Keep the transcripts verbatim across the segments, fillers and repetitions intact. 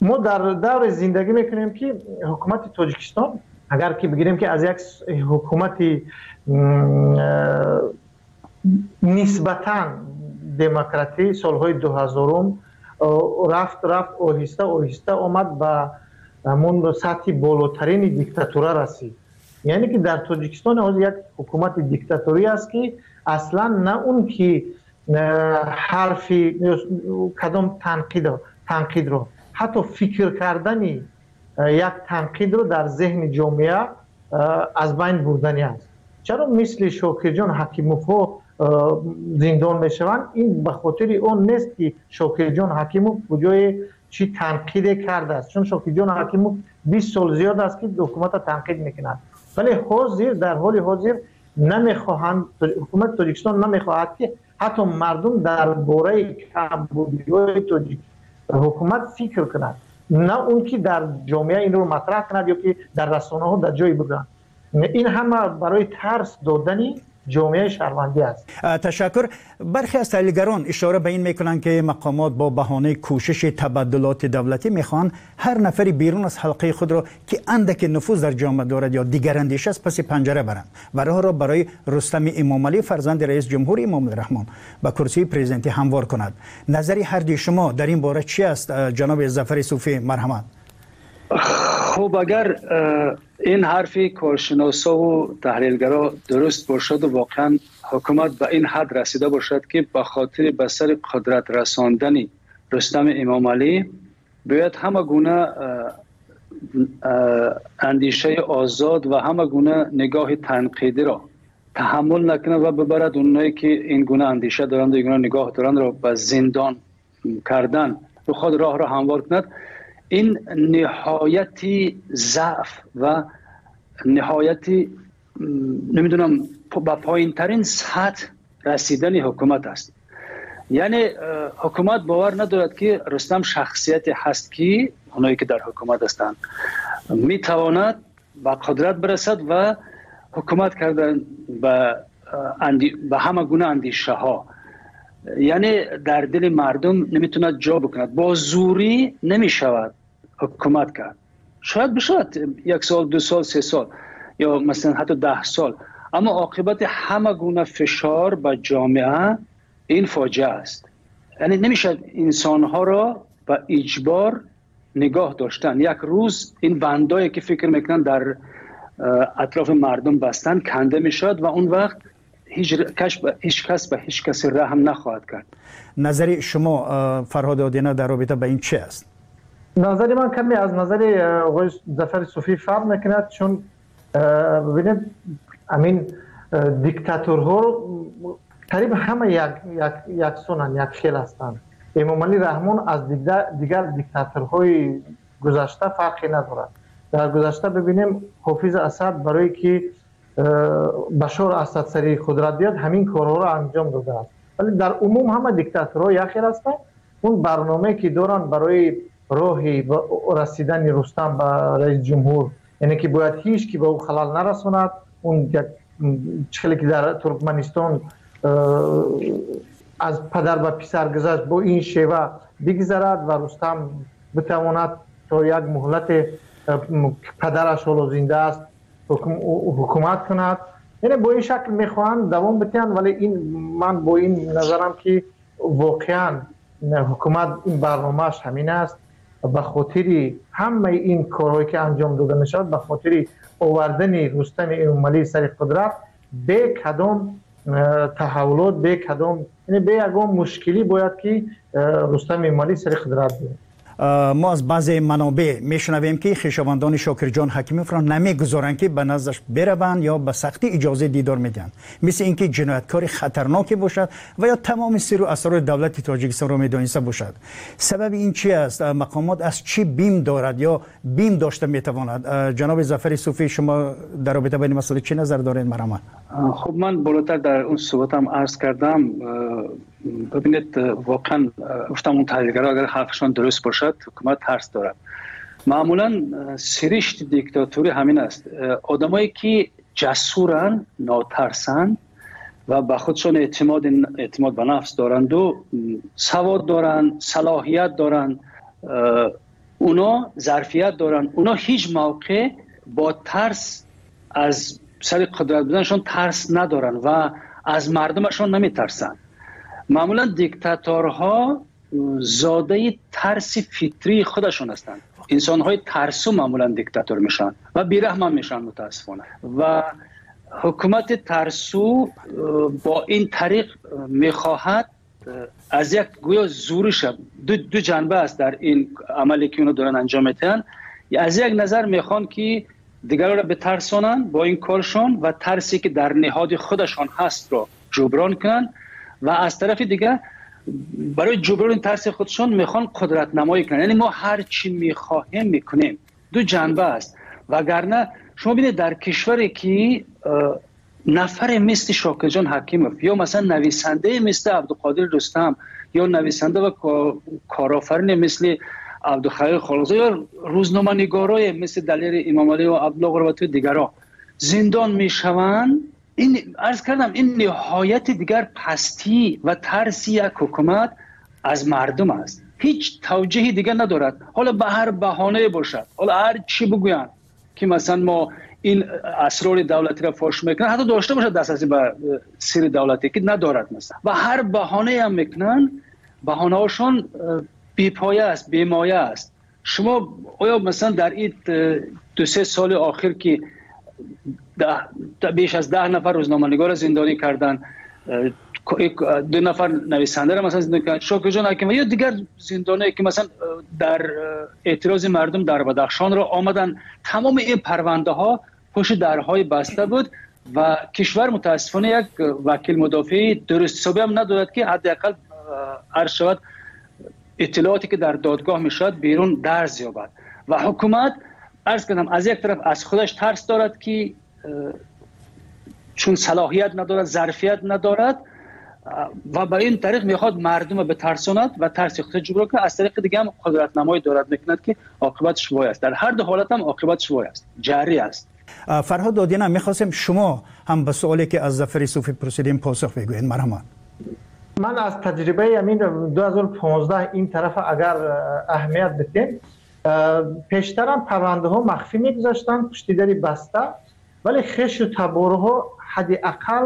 ما در دور زندگی میکنیم که حکومت تاجیکستان اگر که بگیریم که از یک حکومت نسبتاً دموکراتی سالهای دو هزارم رفت رفت آهسته آهسته آمد به همون سطح بالاترین دیکتاتوره رسید. یعنی که در تاجیکستان از یک حکومت دیکتاتوری است که اصلا نه اون که حرفی کدام تنقید تنقید رو حتی فکر کردن یک تنقید رو در ذهن جامعه از بین بردنی است. چرا مثل شوکر جان حکیموف ها زندان میشوند؟ این به خاطر اون نیست که شوکر جان حکیموف بجای چی تنقید کرده است، چون شوکر جان حکیموف بیست سال زیاد است که حکومت تنقید میکند، ولی حاضر در حال حاضر نمیخواهند، حکومت تاجیکستان نمیخواهد که حتی مردم درباره کمبودی‌های تاجیک حکومت فکر کنند، نه اون که در جامعه این رو مطرح کند یا که در رسانه ها در جای بگویند. این همه برای ترس دادنی جامعه شهروندی است. تشکر. برخی از تحلیلگران اشاره به این میکنند که مقامات با بهانه کوشش تبدلات دولتی میخوان هر نفری بیرون از حلقه خود را که اندک نفوذ در جامعه دارد یا دیگر اندیشه است پس پنجره برند و راه را برای رستم امامعلی فرزند رئیس جمهور امام الرحمن به کرسی پرزیدنتی هموار کند. نظری هر دوی شما در این باره چی است جناب ظفر صوفی؟ مرحمت. خب اگر این حرفی کارشناسا و تحلیلگرا درست باشد و واقعا حکومت به این حد رسیده باشد که به خاطر به سر قدرت رساندن رستم امامعلی باید همه گونه اندیشه آزاد و همه گونه نگاه تنقیدی را تحمل نکنه و ببرد اونایی که این گونه اندیشه دارند و این گونه نگاه دارند را به زندان کردن و خود راه را هموار کند. این نهایتی ضعف و نهایتی نمیدونم با پایین ترین سطح رسیدن حکومت است. یعنی حکومت باور ندارد که رستم شخصیتی هست که اونایی که در حکومت هستند میتواند به قدرت برسد و حکومت کردن به اندی... به همه گونه اندیشه ها، یعنی در دل مردم نمیتوند جا بکند. با زوری نمیشود حکومت کرد. شاید بشود یک سال، دو سال، سه سال یا مثلا حتی ده سال، اما عاقبت همه گونه فشار به جامعه این فاجعه است. یعنی نمیشد انسانها را به اجبار نگاه داشتن. یک روز این بندایی که فکر میکنن در اطراف مردم بستن کنده میشد و اون وقت هیچ کس به هیچ کس به هیچ کس رحم نخواهد کرد. نظری شما فرهاد آدینه در رابطه با این چه است؟ نظری من کمی از نظر آقای ظفر صوفی فرق میکند، چون ببینید همین دیکتاتورها تقریبا همه یک یک یکسانند، یک خیل هستند. امامعلی رحمان از دیگر دیگر دیکتاتورهای گذشته فرقی ندارد. در گذشته ببینیم حافظ اسد برای که بشار اسد سری قدرت بیاد همین کارها را انجام داده است، ولی در عموم همه دیکتاتورها یک خیل هستند. اون برنامه که دارن برای راهی رسیدن رستم به رئیس جمهور، یعنی که باید هیچ کی به او خلل نرساند. اون یک چخلی که در ترکمنستان از پدر و پسر گذشت با این شیوه بگذرد و رستم بتواند تا یک مهلت پدرش حالا زنده است حکومت کند. یعنی با این شکل میخواهند دوام بتن، ولی این من با این نظرم که واقعا حکومت این برنامهش همین است. به خاطر همه این کارهایی که انجام داده میشد، به خاطر آوردن رستم امامعلی سر قدرت، به کدام تحولات، به کدام یعنی به یگان مشکلی باید که رستم امامعلی سر قدرت بیاد. ما از بعضی منابع میشنویم که خویشاوندان شاکر جان حکیموف را نمیگذارند که به نزدش بروند یا به سختی اجازه دیدار میدن، مثل اینکه جنایتکار خطرناکی باشد و یا تمام سر و اسرار دولت تاجیکستان را میدانسته باشد. سبب این چی است؟ مقامات از چی بیم دارد یا بیم داشته میتواند؟ جناب ظفر صوفی شما در رابطه با این مسئله چه نظر دارید؟ مرحمت. خب من بالاتر در اون صحبتم عرض کردم. ببینید واقعا گفتم اون تحلیلگرها اگر حرفشان درست باشد حکومت ترس دارد. معمولا سرشت دیکتاتوری همین است. آدمایی که جسورن، ناترسن و به خودشان اعتماد اعتماد به نفس دارند و سواد دارند، صلاحیت دارند، اون اونا ظرفیت دارن، اونا هیچ موقع با ترس از سر قدرت بودنشون ترس ندارن و از مردمشون نمیترسن. معمولا دیکتاتورها زاده ترس فطری خودشون هستند. انسان‌های ترسو معمولا دیکتاتور میشن و بی‌رحم میشن متاسفانه. و حکومت ترسو با این طریق میخواهد از یک گویا زورش دو, دو جنبه است در این عملی که اونا دارن انجام میدن. از یک نظر میخوان که دیگران را بترسونن با این کارشون و ترسی که در نهاد خودشان هست رو جبران کنن و از طرف دیگه برای جبران ترس خودشون میخوان قدرت نمایی کنن. یعنی ما هر چی میخواهیم میکنیم. دو جنبه است. وگرنه شما ببینید در کشوری که نفر مثل شاکر جان حکیموف یا مثلا نویسنده مثل عبدالقادر رستم یا نویسنده و کارآفرین مثل عبدالخلیل خالقزاده یا روزنامه‌نگارای مثل دلیر امام علی و عبدالله قربتی و دیگران زندان میشوند، این عرض کردم این نهایت دیگر پستی و ترسی یک حکومت از مردم است. هیچ توجیهی دیگر ندارد. حالا به هر بهانه باشد، حالا هر چی بگویند که مثلا ما این اسرار دولتی را فاش میکنن، حتی داشته باشد دسترسی به سر دولتی که ندارد مثلا، و هر بهانه هم میکنن، بهانه هاشون بی‌پایه است، بی‌مایه است. شما آیا مثلا در این دو سه سال آخر که ده بیش از ده نفر روزنامه‌نگار زندانی کردن، دو نفر نویسنده را مثلا زندانی کردن، شاکر جان حکیموف یا دیگر زندانی که مثلا در اعتراض مردم در بدخشان را آمدن، تمام این پرونده ها پشت درهای بسته بود و کشور متاسفانه یک وکیل مدافع درست حسابی هم ندارد که حداقل عرض شود اطلاعاتی که در دادگاه میشد بیرون درز یابد. و حکومت عرض کردم از یک طرف از خودش ترس دارد که چون صلاحیت ندارد، ظرفیت ندارد و با این طریق میخواد مردم به ترساند و ترس خود جبران کنه. از طریق دیگه هم قدرت نمایی دارد میکند که عاقبتش وای است. در هر دو حالت هم عاقبتش وای است، جاری است. فرهاد دادیان، میخواستم شما هم به سوالی که از ظفر صوفی پرسیدیم پاسخ بگویید. مرحبا. من از تجربه همین دو هزار و پانزده این طرف اگر اهمیت بدیم، پیشترم پرونده ها مخفی میگذاشتن پشت در بسته، ولی خش و تباره ها حداقل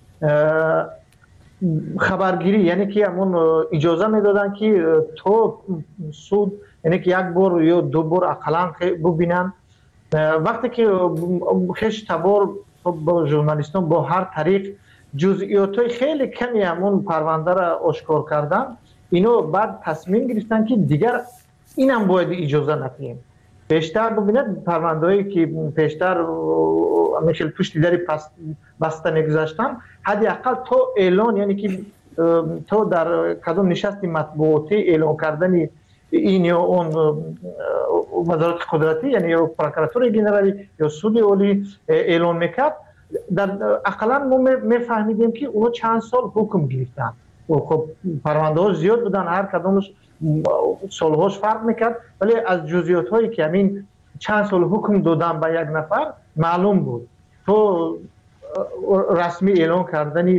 خبرگیری، یعنی که همون اجازه میدادن که تو سود، یعنی که یک بار یا دو بار اقلا ببینن. وقتی که خش تبار با ژورنالیستان با هر طریق جزئیات خیلی کمی همون پرونده را آشکار کردن، اینو بعد تصمیم گرفتن که دیگر اینم باید اجازه ندیم. بیشتر ببینید پرونده‌ای که پیشتر مثل پشت در بسته میگذاشتن، حداقل تو اعلان، یعنی که تو در کدام نشست مطبوعاتی اعلان کردن این یا اون وزارت قدرتی، یعنی یا پروکراتور جنرالی یا سود عالی اعلان میکرد، در اقلا ما میفهمیدیم که اونا چند سال حکم گرفتن. خب پرونده ها زیاد بودن، هر کدامش سالهاش فرق میکرد، ولی از جزئیات هایی که همین چند سال حکم دادن به یک نفر معلوم بود. تو رسمی اعلان کردنی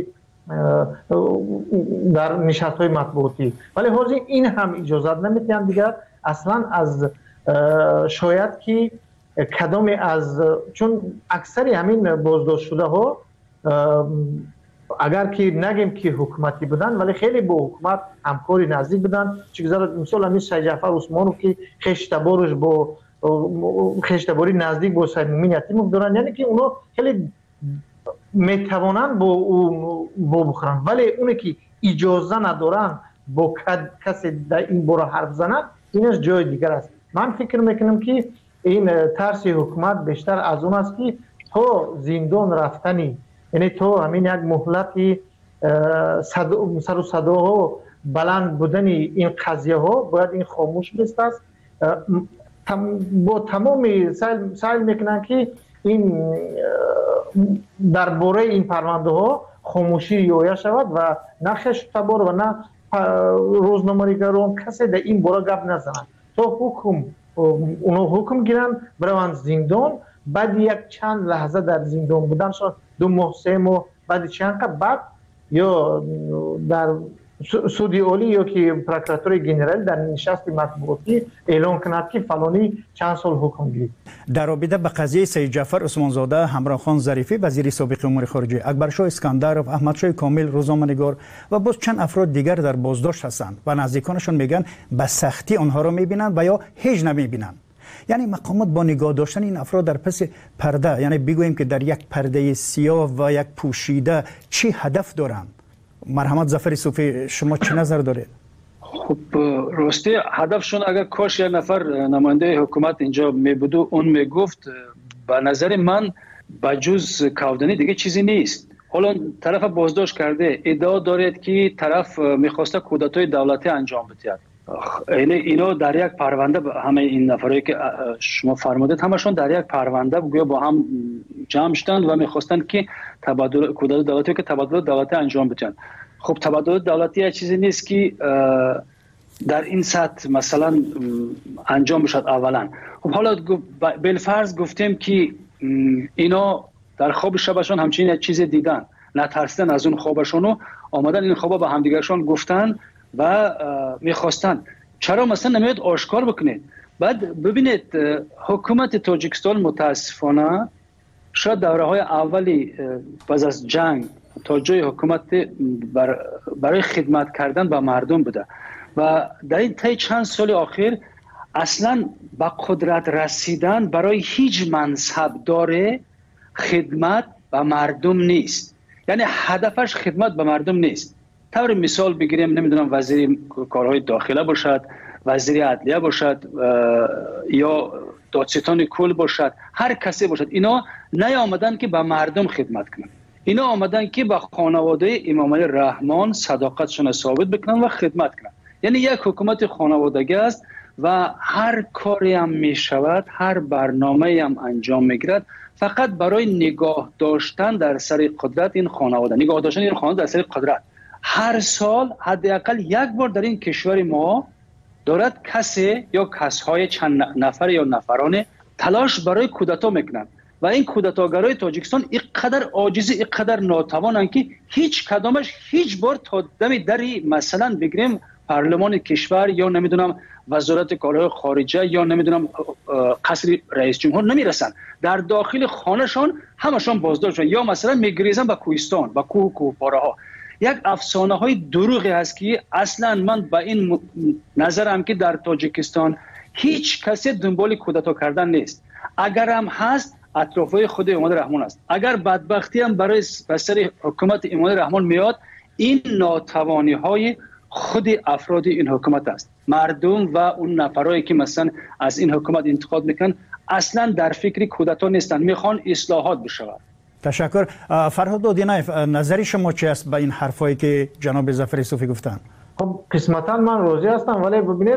در نشست های مطبوعاتی، ولی حاضر این هم اجازت نمیتیم دیگر اصلا. از شاید که کدام از، چون اکثر همین بازداشت شده ها اگر که نگیم که حکومتی بودن، ولی خیلی با حکومت همکاری نزدیک بودن. چیزا مثلا همین سید جعفر عثمانو که خشتبارش با خشتباری نزدیک با سید مومن یتیموف دارن، یعنی که اونا خیلی میتوانن با او بخورن، ولی اونی که اجازه ندارن با کسی در این باره حرف زنن، اینش جای دیگر است. من فکر میکنم که این ترس حکومت بیشتر از اون است که تو زندان رفتنی، یعنی تو همین یک مهلتی سر و صداها بلند بودن این قضیه ها باید این خاموش بست است. با تمام سعی میکنن که این درباره این پرونده ها خاموشی رعایت شود و نه خش تبار و نه روزنامه‌نگاران کسی در این باره گپ نزنن. تو حکم اونو حکم گیرن بروند زندان، بعد یک چند لحظه در زندان بودن، شاید دو ماه سه ماه، بعد چند بعد یا در سودی اولی یا که پروکراتور گنرال در نشست مطبوعاتی اعلام کند که فلانی چند سال حکم گیرید. در رابطه به قضیه سید جعفر عثمانزاده، همراه خان ظریفی وزیر سابق امور خارجه، اکبرشاه اسکندرов، احمدشاه کامل روزنامه‌نگار و باز چند افراد دیگر در بازداشت هستند و نزدیکانشون میگن به سختی آنها را میبینند و یا هیچ نمیبینند. یعنی مقامات با نگاه داشتن این افراد در پس پرده، یعنی بگوییم که در یک پرده سیاه و یک پوشیده چی هدف دارند؟ مرحمت ظفر صوفی، شما چه نظر دارید؟ خب راستی هدفشون اگر کاش یک نفر نماینده حکومت اینجا می بود و اون می گفت، به نظر من بجز کودنی دیگه چیزی نیست. حالا طرف بازداشت کرده، ادعا دارد که طرف میخواسته کودتای دولتی انجام بده. اینه اینا در یک پرونده، همه این نفرایی که شما فرمودید همشون در یک پرونده گویا با هم جمع شدند و میخواستن که تبادل کودتای دولتی که تبادل دولتی انجام بدن. خب تبادل دولتی یه چیزی نیست که در این سطح مثلا انجام بشد اولا. خب حالا بالفرض گفتیم که اینا در خواب شبشون همچین یک چیز دیدن، نترسیدن از اون خوابشون و آمدن این خوابا به همدیگرشون گفتن و میخواستن. چرا مثلا نمیاد آشکار بکنید؟ بعد ببینید حکومت تاجیکستان متاسفانه شاید دوره های اولی بعد از جنگ تا جای حکومت بر برای خدمت کردن به مردم بوده و در این طی چند سال اخیر اصلا به قدرت رسیدن برای هیچ منصب داره خدمت به مردم نیست. یعنی هدفش خدمت به مردم نیست. طور مثال بگیریم، نمیدونم وزیر کارهای داخله باشد، وزیر عدلیه باشد یا دادستان کل باشد، هر کسی باشد، اینا نیامدن که به مردم خدمت کنند. اینا آمدن که به خانواده امام علی رحمان صداقتشون ثابت بکنن و خدمت کنن. یعنی یک حکومت خانوادگی است و هر کاری هم می شود، هر برنامه هم انجام میگیرد فقط برای نگاه داشتن در سر قدرت این خانواده، نگاه داشتن این خانواده در سر قدرت. هر سال حداقل یک بار در این کشور ما دارد کسی یا کسهای چند نفر یا نفرانه تلاش برای کودتا میکنند و این کودتاگرای تاجیکستان اینقدر عاجز، اینقدر ناتوانند که هیچ کدامش هیچ بار تا دم دری مثلا بگیریم پارلمان کشور یا نمیدونم وزارت کارهای خارجه یا نمیدونم قصر رئیس جمهور نمیرسن. در داخل خانهشان همشان بازداشت یا مثلا میگریزن به کوهستان، به کوه و کوهپاره ها. یک افسانه های دروغی هست که اصلا من با این نظرم که در تاجیکستان هیچ کسی دنبال کودتا کردن نیست. اگر هم هست اطرافای خود امام رحمان است. اگر بدبختی هم برای بسر حکومت امام رحمان میاد، این ناتوانی های خود افراد این حکومت است. مردم و اون نفرایی که مثلا از این حکومت انتقاد میکنن اصلا در فکر کودتا نیستن، میخوان اصلاحات بشود. تشکر. فرهاد دودینایف، نظری شما چی است به این حرفایی که جناب ظفر صوفی گفتن؟ خب قسمتا من راضی هستم، ولی ببینید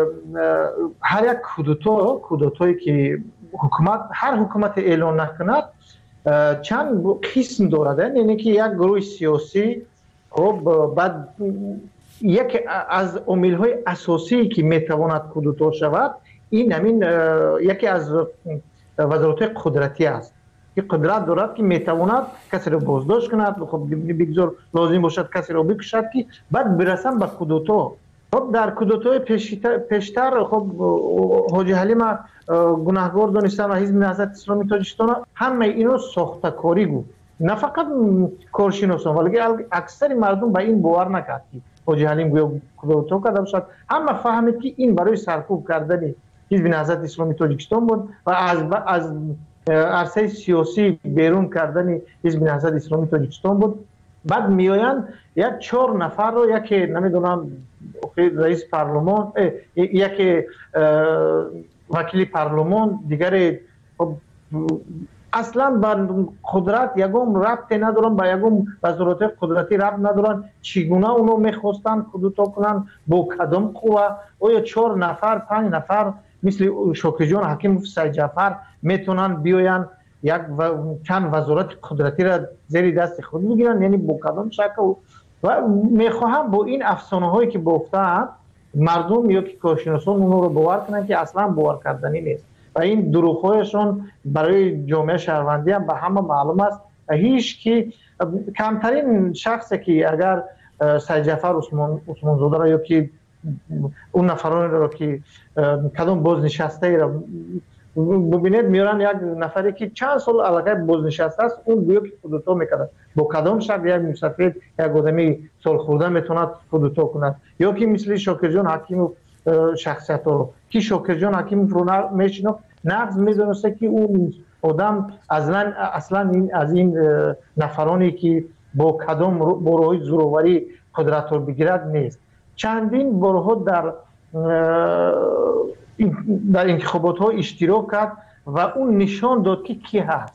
هر یک کودتا کودتایی که حکومت هر حکومت اعلان نکند چند قسم دارد. یعنی که یک گروه سیاسی خب بعد یک از عامل‌های اساسی که میتواند کودتا شود این همین یکی از وزارت قدرتی است که قدرت دارد که میتواند کسی رو بازداشت کند، خب بگذار لازم باشد کسی رو بکشد که بعد برسن به کودتا. خب در کودتای پیشتر خب حاجی حلیم گناهکار دانستن و حزب نهضت اسلامی تاجیکستان همه اینو ساخته‌کاری بود، نه فقط کارشناسان ولی اکثر مردم به این باور نکرد که حاجی حلیم گویا کودتا کرده باشد. همه فهمید که این برای سرکوب کردن حزب نهضت اسلامی تاجیکستان بود و از از عرصه سیاسی بیرون کردن حزب نهضت اسلامی تاجیکستان بود. بعد میآیند یک چهار نفر رو، یکی نمیدونم رئیس پارلمان، یکی وکیل پارلمان، دیگر اصلا با قدرت یگم ربط ندارن، با یگم وزارت قدرتی ربط ندارن، چگونه اونو میخواستن کودتا کنن، با کدام قوه. او یا چهار نفر پنج نفر مثل شوکی جان حکیم سید جعفر میتونن بیاین یک و چند وزارت قدرتی را زیر دست خود بگیرن، یعنی با کدام شکل. و میخواهم با این افسانه هایی که گفتن مردم یا که کارشناسان اونو رو باور کنن که اصلا باور کردنی نیست و این دروغ هایشون برای جامعه شهروندی هم به همه معلوم است. هیچ کی کمترین شخصی که اگر سید جعفر عثمان عثمانزاده را یا که اون نفرانی را که کدام بازنشسته را ببینید میارن یک نفری که چند سال علاقه بازنشسته است اون گویا که خودتا میکرد با کدام شرط یک مسافر یک آدمی سال خورده میتوند خودتا کند یا که مثل شاکرجان حکیموف شخصیت رو که شاکرجان حکیموف رو میشناخت نقض میدونسته که اون آدم اصلا اصلا این از این نفرانی که با کدام بروهای زوروری قدرت رو بگیرد نیست. چندین بارها در در انتخابات ها اشتراک کرد و اون نشان داد که کی هست.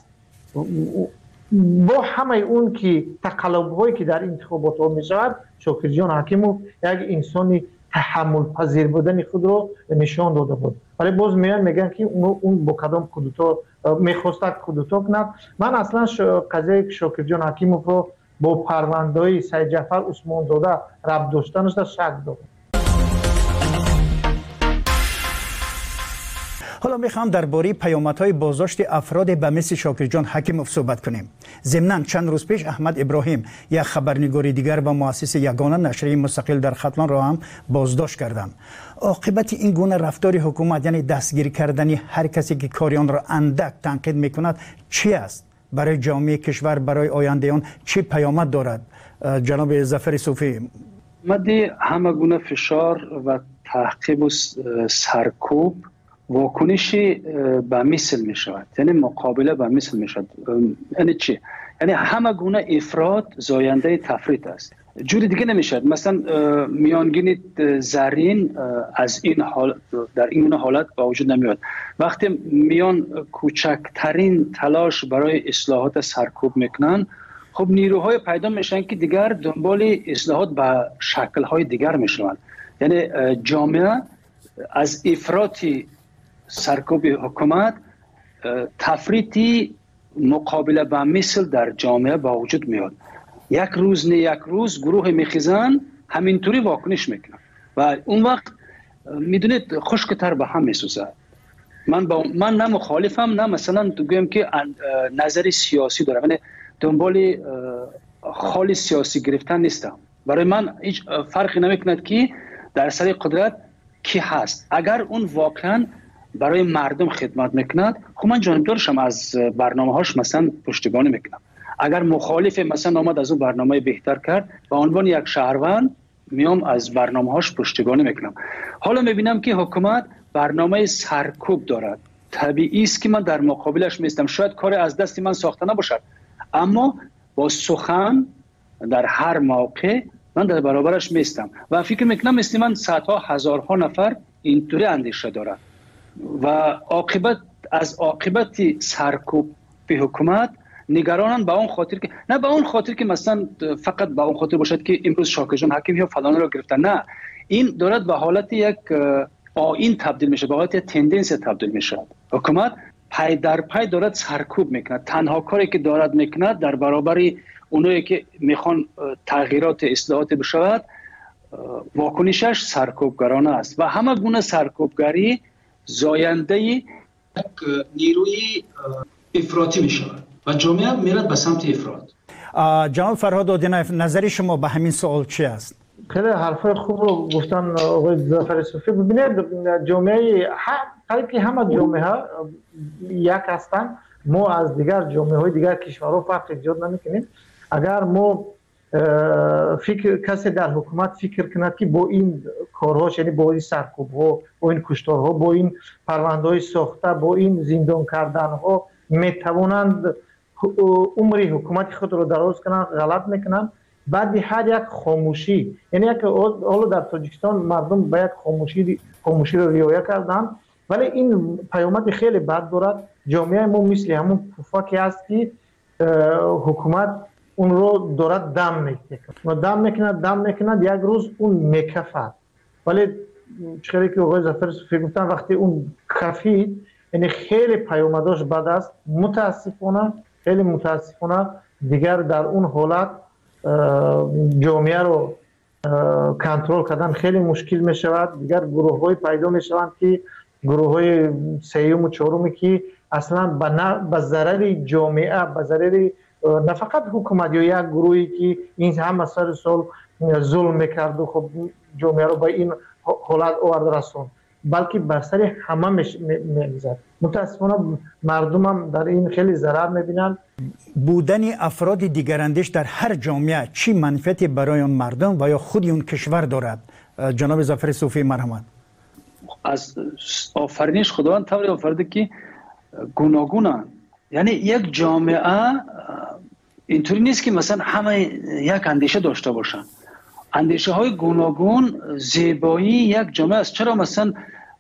با همه اون که تقلب هایی که در انتخابات ها می شود شاکرجان حکیموف یک انسانی تحمل پذیر بودن خود رو نشان داده بود. ولی باز میان میگن که اون اون با کدام کودتا میخواست کودتا کند. من اصلا قضیه شاکرجان حکیموف رو با پرونده‌های سید جعفر عثمانزاده ربط داشتنش در شک دارم. حالا میخوام درباره پیامدهای بازداشت افراد به مثل شاکرجان حکیموف صحبت کنیم. ضمناً چند روز پیش احمد ابراهیم یک خبرنگار دیگر و مؤسس یگانه نشریه مستقل در ختلان را هم بازداشت کردند. عاقبت این گونه رفتار حکومت یعنی دستگیر کردن هر کسی که کاریان را اندک تنقید میکند چی است؟ برای جامعه کشور برای آینده آن چه پیامد دارد؟ جناب ظفر صوفی مدی همه گونه فشار و تعقیب و سرکوب واکنشی به مثل می شود، یعنی مقابله به مثل می شود. یعنی چی؟ یعنی همه گونه افراط زاینده تفریط است. جوری دیگه نمیشد. مثلا میانگین زرین از این حال در این حالت با وجود نمیاد. وقتی میان کوچکترین تلاش برای اصلاحات سرکوب میکنن، خب نیروهای پیدا میشن که دیگر دنبال اصلاحات به شکل‌های دیگر میشوند. یعنی جامعه از افراطی سرکوب حکومت تفریطی مقابله با مثل در جامعه با وجود میاد. یک روز نه یک روز گروه میخیزن همینطوری واکنش میکنن و اون وقت میدونید خشکتر به هم میسوزه. من با من نه مخالفم نه مثلا تو گویم که نظری سیاسی دارم، یعنی دنبال خالی سیاسی گرفتن نیستم. برای من هیچ فرقی نمیکند که در سر قدرت کی هست. اگر اون واقعا برای مردم خدمت میکند خب من جانبدارشم، از برنامه هاش مثلا پشتیبانی میکنم. اگر مخالف مثلا آمد از اون برنامه بهتر کرد به عنوان یک شهروند میام از برنامه هاش پشتیبانی میکنم. حالا میبینم که حکومت برنامه سرکوب دارد، طبیعی است که من در مقابلش میستم. شاید کار از دست من ساخته نباشد، اما با سخن در هر موقع من در برابرش میستم و فکر میکنم مثل من صدها هزارها نفر اینطوری اندیشه دارد و عاقبت از عاقبت سرکوب به حکومت نگرانن به اون خاطر که نه به اون خاطر که مثلا فقط به اون خاطر باشد که امروز شاکرجان حکیم یا فلان رو گرفتن. نه، این دارد به حالت یک آیین تبدیل میشه، به حالت یک تندنس تبدیل میشه. حکومت پای در پای دارد سرکوب میکنه. تنها کاری که دارد میکنه در برابر اونایی که میخوان تغییرات اصلاحات بشود واکنشش سرکوبگرانه است و همه گونه سرکوبگری زاینده یک نیروی افراطی میشود و جامعه میرد به سمت افراط. جناب فرهاد آدینایف، نظر شما به همین سوال چی است؟ خیلی حرفای خوب رو گفتن آقای ظفر صوفی. ببینید جامعه هر که همه جامعه ها یک هستن، ما از دیگر جامعه های دیگر کشورها فرق ایجاد نمیکنیم. اگر ما فکر کسی در حکومت فکر کند که با این کارهاش، یعنی با این سرکوب ها، با این کشتارها، با این پرونده های ساخته، با این زندان کردن ها میتوانند عمری حکومت خود رو دراز کنند، غلط میکنند. بعد هر یک خاموشی، یعنی یک حالا در تاجیکستان مردم به یک خاموشی خاموشی رو رعایت کردن، ولی این پیامد خیلی بد دارد. جامعه ما مثل همون پفاکی است که حکومت اون رو دارد دم میکنه دم میکنه دم میکنه یک روز اون میکفد. ولی چطوری که آقای ظفر صوفی گفتن وقتی اون کفید، یعنی خیلی پیامداش بد است. متاسفانه خیلی متاسفانه دیگر در اون حالت جامعه رو کنترل کردن خیلی مشکل می شود. دیگر گروه های پیدا می شوند که گروه های سیوم و چهارمی که اصلا به ضرر جامعه، به ضرر نه فقط حکومت یا یک گروهی که این هم سر سال ظلم میکرد و خب جامعه رو به این حالت آورد رسوند، بلکه بر سر همه میگذرد. متاسفانه مردم هم در این خیلی ضرر میبینن. بودن افراد دیگراندیش در هر جامعه چی منفعتی برای اون مردم و یا خود اون کشور دارد؟ جناب ظفر صوفی مرحمت. از آفرینش خداوند طوری آفریده که گوناگونن. یعنی یک جامعه اینطوری نیست که مثلا همه یک اندیشه داشته باشن. اندیشه های گوناگون زیبایی یک جامعه است. چرا مثلا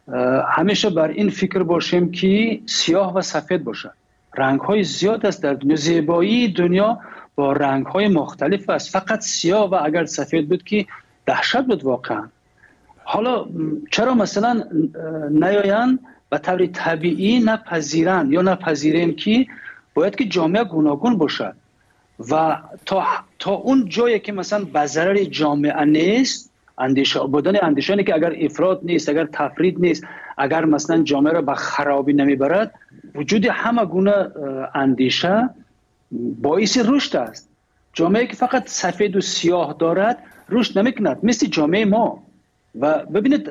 همیشه بر این فکر باشیم که سیاه و سفید باشه؟ رنگ های زیاد است در دنیا. زیبایی دنیا با رنگ های مختلف است. فقط سیاه و اگر سفید بود که دهشت بود واقعا. حالا چرا مثلا نیاین به طور طبیعی نپذیرن یا نپذیریم که باید که جامعه گوناگون باشد و تا تا اون جایی که مثلا به ضرر جامعه نیست، اندیشه بودن اندیشانی که اگر افراط نیست، اگر تفرید نیست، اگر مثلا جامعه را به خرابی نمیبرد، وجود همه گونه اندیشه باعث رشد است. جامعه که فقط سفید و سیاه دارد رشد نمیکند، مثل جامعه ما. و ببینید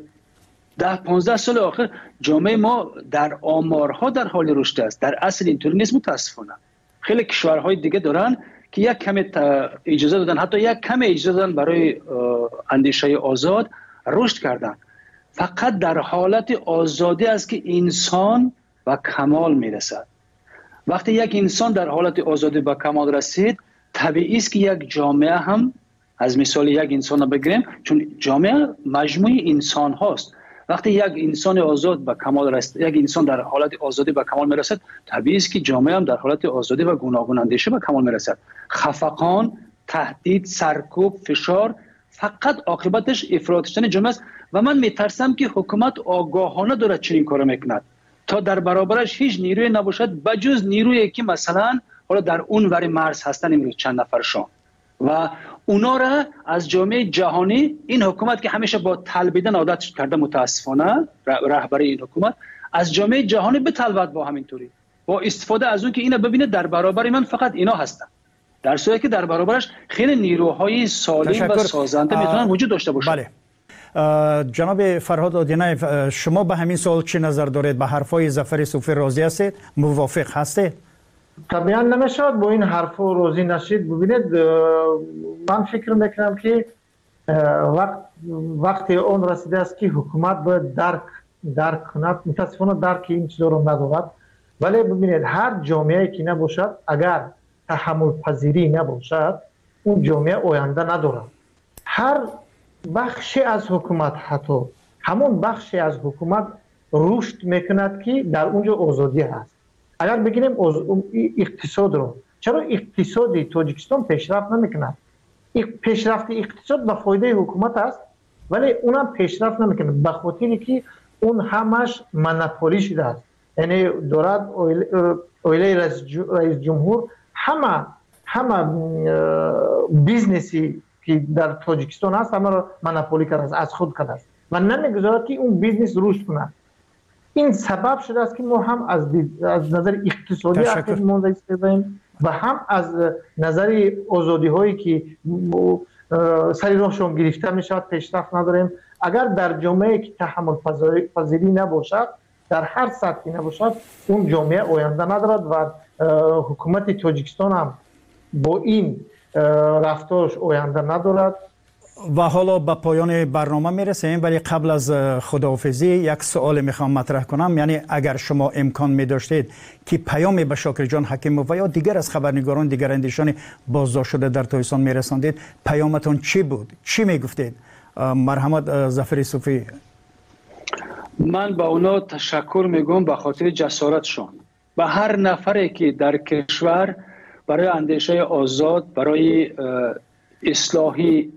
ده پانزده سال آخر جامعه ما در آمارها در حال رشد است. در اصل اینطوری نیست متاسفانه. خیلی کشورهای دیگه دارن که یک کم اجازه دادن، حتی یک کم اجازه دادن برای اندیشه آزاد رشد کردن. فقط در حالت آزادی است که انسان به کمال میرسد. وقتی یک انسان در حالت آزادی به کمال رسید، طبیعی است که یک جامعه هم، از مثال یک انسان رو بگیریم، چون جامعه مجموعه انسان هاست. وقتی یک انسان آزاد به کمال رسید، یک انسان در حالت آزادی به کمال میرسد، طبیعی است که جامعه هم در حالت آزادی و گوناگون اندیشه به کمال میرسد. خفقان، تهدید، سرکوب، فشار فقط عاقبتش افراط شدن جامعه است و من میترسم که حکومت آگاهانه دارد چنین کارو میکند تا در برابرش هیچ نیروی نباشد بجز نیرویی که مثلا حالا در اون ور مرز هستن، امروز چند نفرشان، و اونا را از جامعه جهانی، این حکومت که همیشه با طلبیدن عادت کرده متاسفانه، رهبری این حکومت از جامعه جهانی بطلبد با همینطوری، با استفاده از اون که اینا ببینه در برابر من فقط اینا هستن، در صورتی که در برابرش خیلی نیروهای سالم و سازنده میتونن وجود داشته باشن. بله. جناب فرهاد آدینایف، شما به همین سوال چه نظر دارید؟ به حرفای ظفر صوفی راضی هستید؟ موافق هستید؟ طبعا نمیشد با این حرف راضی نشید. ببینید من فکر میکنم که وقت وقتی اون رسیده است که حکومت باید درک درک کند. متاسفانه درک این چیزا رو ندارد. ولی ببینید هر جامعه که نباشد، اگر تحمل پذیری نباشد، اون جامعه آینده ندارد. هر بخشی از حکومت، حتی همون بخشی از حکومت رشد میکند که در اونجا آزادی هست. اگر بگیریم اقتصاد رو، چرا اقتصادی تاجیکستان پیشرفت نمیکند؟ پیشرفت اقتصاد به فایده حکومت است، ولی اونم پیشرفت نمیکنه به خاطری که اون همش مونوپولی شده است. یعنی دارد اویله رئیس جمهور همه همه بیزنسی که در تاجیکستان هست همه رو مونوپولی کرده، از خود کرده است و نمیگذارد که اون بیزنس رشد کنه. این سبب شده است که ما هم از, از نظر اقتصادی اخیر منزوی شدیم و هم از نظر آزادی هایی که سری راهشون گرفته می شود پیشرفت نداریم. اگر در جامعه که تحمل پذیری نباشد، در هر سطحی نباشد، اون جامعه آینده ندارد و حکومت تاجیکستان هم با این رفتارش آینده ندارد. و حالا به پایان برنامه میرسیم، ولی قبل از خداحافظی یک سوال میخوام مطرح کنم. یعنی اگر شما امکان میداشتید که پیامی به شاکر جان حکیموف و یا دیگر از خبرنگاران دیگر اندیشان بازداشت شده در تاجیکستان میرساندید، پیامتون چی بود؟ چی میگفتید؟ مرحمت ظفر صوفی. من با اونا تشکر میگم به خاطر جسارتشون. به هر نفری که در کشور برای اندیشه آزاد، برای اصلاحی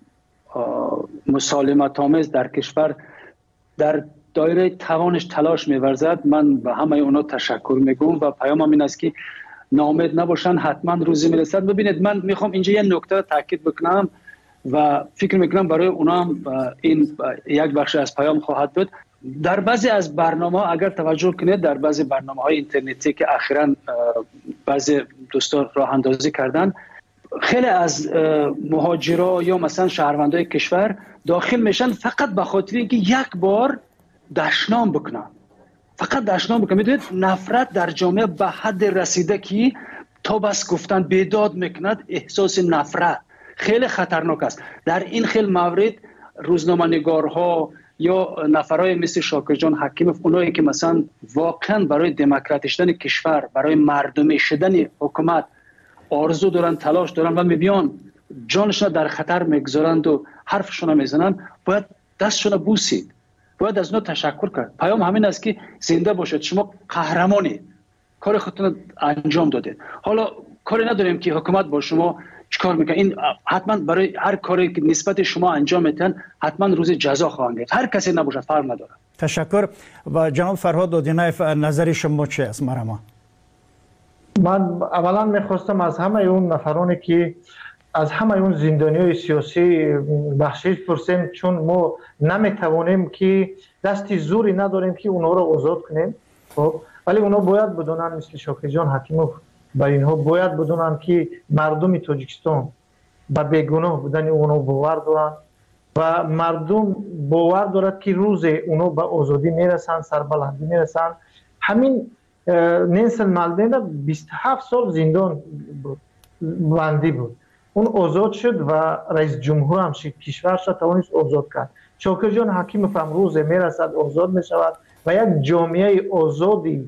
مسالمت آمیز در کشور در دایره توانش تلاش می‌ورزد، من به همه اونا تشکر میگم و پیامم این است که ناامید نباشن، حتما روزی میرسد. ببینید من میخوام اینجا یه نکته تاکید بکنم و فکر میکنم برای اونا هم این یک بخش از پیام خواهد بود. در بعضی از برنامه اگر توجه کنید، در بعضی برنامه‌های اینترنتی که اخیراً بعضی دوستان راه اندازی کردن، خیلی از مهاجرا یا مثلا شهروندای کشور داخل میشن فقط به خاطر اینکه یک بار دشنام بکنن، فقط دشنام بکنن. میدونید نفرت در جامعه به حد رسیده که تا بس گفتن بیداد میکند، احساس نفرت خیلی خطرناک است. در این خیلی مورد روزنامه نگارها یا نفرای مثل شاکر جان حکیمов، اونایی که مثلا واقعا برای دموکرات شدن کشور، برای مردمی شدن حکومت آرزو دارن، تلاش دارن و میبیان جانشون در خطر میگذارند و حرفشون میزنن، باید دستشون بوسید، باید از اونا تشکر کرد. پیام همین است که زنده باشید، شما قهرمانید، کار خودتون انجام داده. حالا کاری نداریم که حکومت با شما چیکار میکنه، این حتما برای هر کاری که نسبت شما انجام میدن حتما روز جزا خواهند گرفت، هر کسی نباشه، فرق نداره. تشکر. و جناب فرهاد اودینایف، نظر شما چی است؟ مرحبا. من اولا میخواستم از همه اون نفرانی که از همه اون زندانیای سیاسی بخشش پرسیم، چون ما نمیتوانیم که دستی زوری نداریم که اونها رو آزاد کنیم، خب ولی اونها باید بدونن، مثل شاکر جان حکیمov بر اینها باید بدونن که مردم تاجیکستان به بیگناه بودن اونها باور دارن و مردم باور دارد که روز اونها به آزادی میرسن، سربلندی میرسن. همین نلسون ماندلا بیست و هفت سال زندان بندی بود، اون آزاد شد و رئیس جمهور هم کشورش را توانست آزاد کرد. شاکر جان حکیمov روز میرسد آزاد میشود و یک جامعه آزادی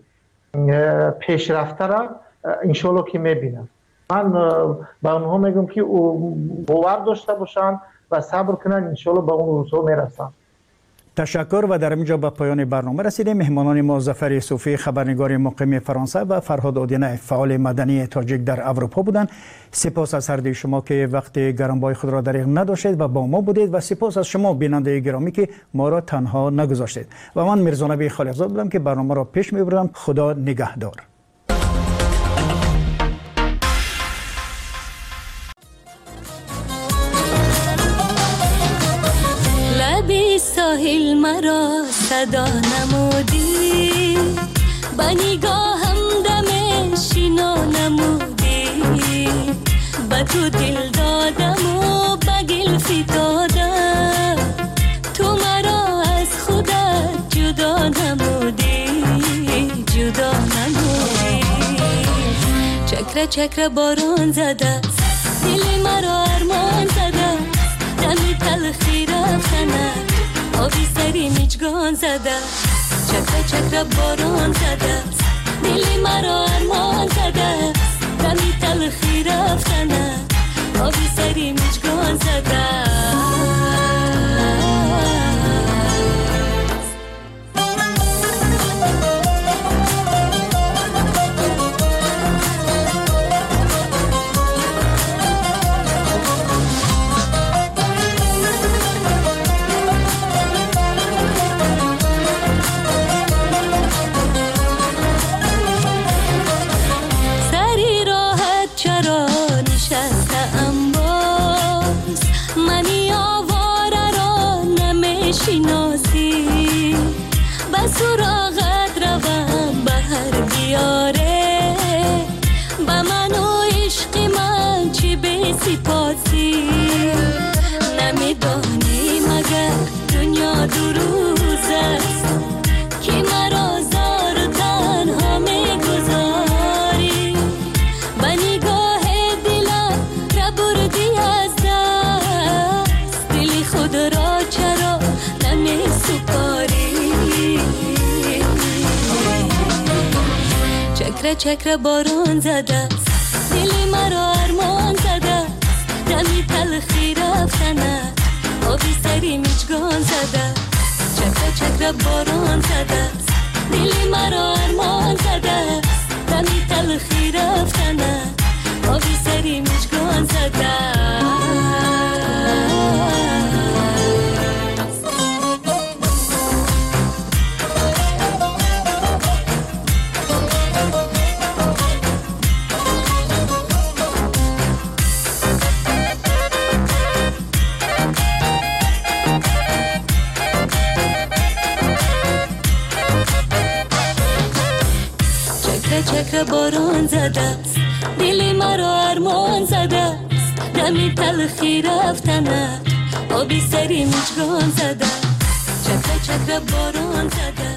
پیشرفته را انشالله که میبینم. من به اونها میگم که باور داشته باشن و صبر کنن، انشالله به اون روزها میرسن. تشکر. و در اینجا به پایان برنامه رسیدیم. مهمانان ما ظفر صوفی، خبرنگار مقیم فرانسه، و فرهاد اودینایف، فعال مدنی تاجیک در اروپا بودند. سپاس از هر دوی شما که وقت گرانبهای خود را دریغ نداشتید و با ما بودید، و سپاس از شما بیننده گرامی که ما را تنها نگذاشتید. و من میرزا نبی خالقزاد بودم که برنامه را پیش میبردم. خدا نگهدار. ساحل مرا صدا نمودی، با نگاهم دم شینا نمودی، با تو دل دادم و با گل فتادم، تو مرا از خودت جدا نمودی، جدا نمودی. چکره چکره باران زده، دل مرا ارمان زده، دمی تلخی رفتنه، آبی سری میچگان زده، چکره چکره باران زده، دلی مرا ارمان زده، دمی تلخی رفتنه، آبی سری میچگان زده. سراغت روم به هر بیاره، با من و عشق من چی به سپاسی، نمیدانی مگر دنیا دو روز است که مرا زار و تنها میگذاری، با نگاه دلم را بردی از دست، دل خود را چرا نمی سپاری. چکره چکره باران زده، دل مرا ارمان زده، دمی تلخی رفتنه، آبی سری میچگان زده، چکره چکره باران زده، دل مرا ارمان زده، دمی تلخی رفتنه، آبی سری میچگان زده. چکره باران زده، دل مرا ارمان زده، دمی تلخی رفتنه آبی سری مجگان زده چکره چکره باران زده